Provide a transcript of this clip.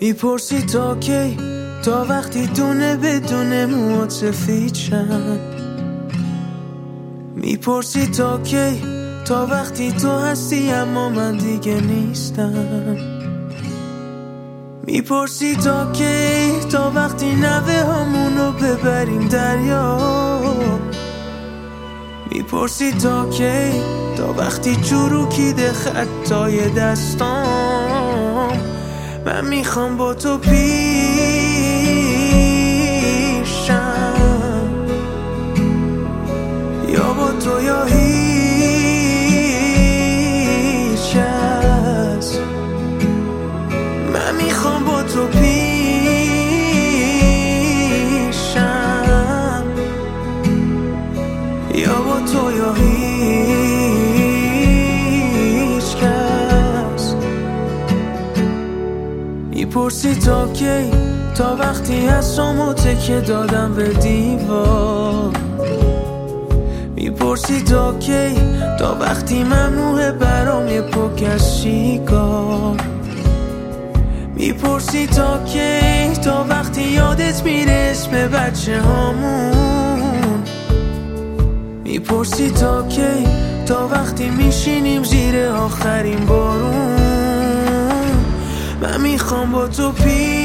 میپرسی تا کی، تا وقتی دونه بدونه موات سفید شن. میپرسی تا کی، تا وقتی تو هستی اما من دیگه نیستم. میپرسی تا کی، تا وقتی نوه همونو ببریم دریا. میپرسی تا کی، تا وقتی چروکیده خطای دستام. من میخوام با تو پیشم، یا با تو یا هیچ کس. من میخوام با تو پیشم، یا با تو یا هیچ کس. میپرسی تا کی، تا وقتی حسامو تکه دادم به دیوار. میپرسی تا کی، تا وقتی ممنوعه برام یه پک از سیگار. میپرسی تا کی، تا وقتی یادت میره اسم بچه هامون. میپرسی تا کی، تا وقتی میشینیم زیر آخرین بارون. من میخوام با تو